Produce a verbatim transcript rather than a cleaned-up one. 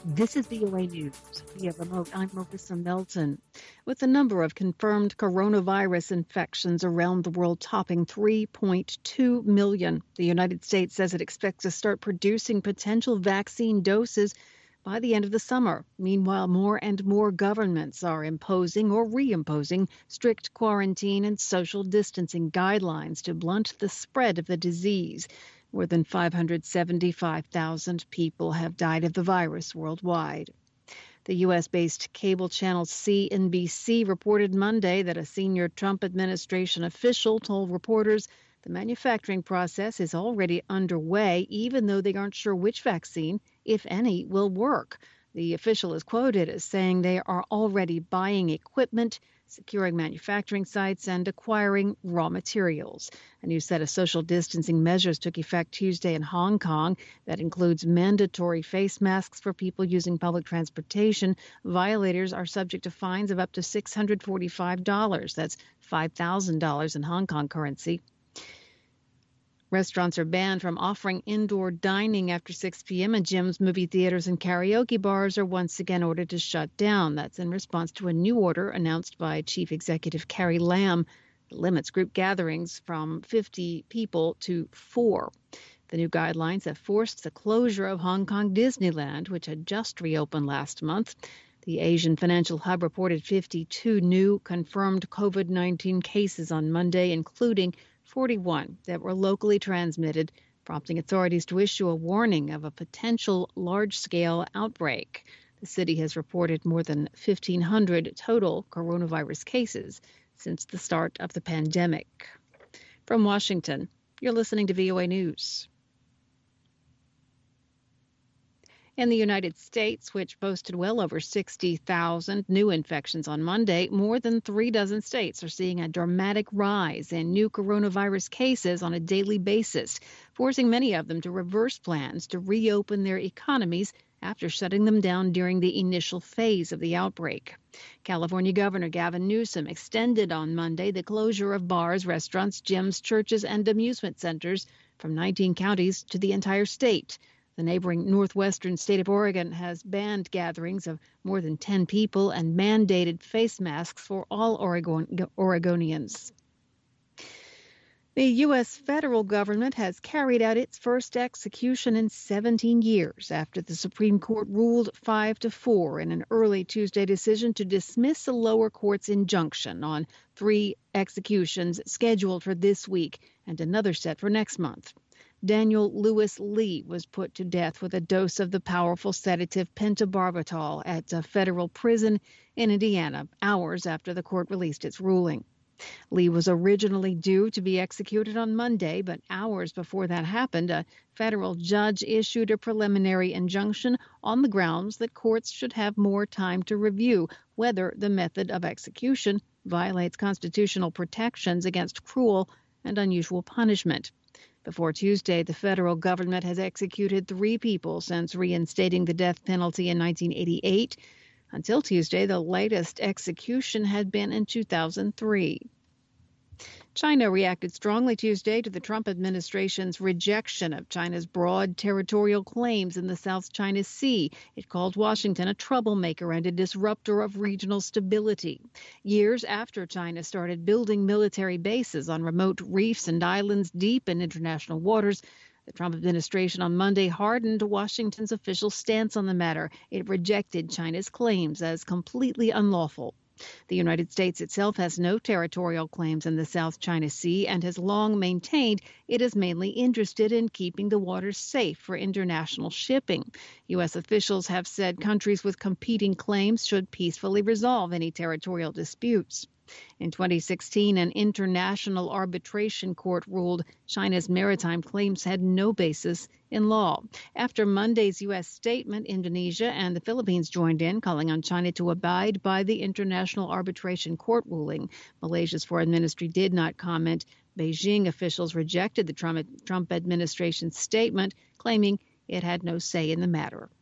This is V O A News. Via remote, I'm Melissa Melton. With the number of confirmed coronavirus infections around the world topping three point two million, the United States says it expects to start producing potential vaccine doses by the end of the summer. Meanwhile, more and more governments are imposing or reimposing strict quarantine and social distancing guidelines to blunt the spread of the disease. More than five hundred seventy-five thousand people have died of the virus worldwide. The U S-based cable channel C N B C reported Monday that a senior Trump administration official told reporters the manufacturing process is already underway, even though they aren't sure which vaccine, if any, will work. The official is quoted as saying they are already buying equipment, securing manufacturing sites, and acquiring raw materials. A new set of social distancing measures took effect Tuesday in Hong Kong. That includes mandatory face masks for people using public transportation. Violators are subject to fines of up to six hundred forty-five dollars. That's five thousand dollars in Hong Kong currency. Restaurants are banned from offering indoor dining after six p.m. and gyms, movie theaters, and karaoke bars are once again ordered to shut down. That's in response to a new order announced by Chief Executive Carrie Lam that limits group gatherings from fifty people to four. The new guidelines have forced the closure of Hong Kong Disneyland, which had just reopened last month. The Asian Financial Hub reported fifty-two new confirmed COVID nineteen cases on Monday, including forty-one that were locally transmitted, prompting authorities to issue a warning of a potential large-scale outbreak. The city has reported more than fifteen hundred total coronavirus cases since the start of the pandemic. From Washington, you're listening to V O A News. In the United States, which boasted well over sixty thousand new infections on Monday, more than three dozen states are seeing a dramatic rise in new coronavirus cases on a daily basis, forcing many of them to reverse plans to reopen their economies after shutting them down during the initial phase of the outbreak. California Governor Gavin Newsom extended on Monday the closure of bars, restaurants, gyms, churches, and amusement centers from nineteen counties to the entire state. The neighboring northwestern state of Oregon has banned gatherings of more than ten people and mandated face masks for all Oregon- Oregonians. The U S federal government has carried out its first execution in seventeen years after the Supreme Court ruled five to four in an early Tuesday decision to dismiss a lower court's injunction on three executions scheduled for this week and another set for next month. Daniel Lewis Lee was put to death with a dose of the powerful sedative pentobarbital at a federal prison in Indiana, hours after the court released its ruling. Lee was originally due to be executed on Monday, but hours before that happened, a federal judge issued a preliminary injunction on the grounds that courts should have more time to review whether the method of execution violates constitutional protections against cruel and unusual punishment. Before Tuesday, the federal government has executed three people since reinstating the death penalty in nineteen eighty-eight. Until Tuesday, the latest execution had been in two thousand three. China reacted strongly Tuesday to the Trump administration's rejection of China's broad territorial claims in the South China Sea. It called Washington a troublemaker and a disruptor of regional stability. Years after China started building military bases on remote reefs and islands deep in international waters, the Trump administration on Monday hardened Washington's official stance on the matter. It rejected China's claims as completely unlawful. The United States itself has no territorial claims in the South China Sea and has long maintained it is mainly interested in keeping the waters safe for international shipping. U S officials have said countries with competing claims should peacefully resolve any territorial disputes. In twenty sixteen, an international arbitration court ruled China's maritime claims had no basis in law. After Monday's U S statement, Indonesia and the Philippines joined in, calling on China to abide by the International Arbitration Court ruling. Malaysia's foreign ministry did not comment. Beijing officials rejected the Trump, Trump administration's statement, claiming it had no say in the matter.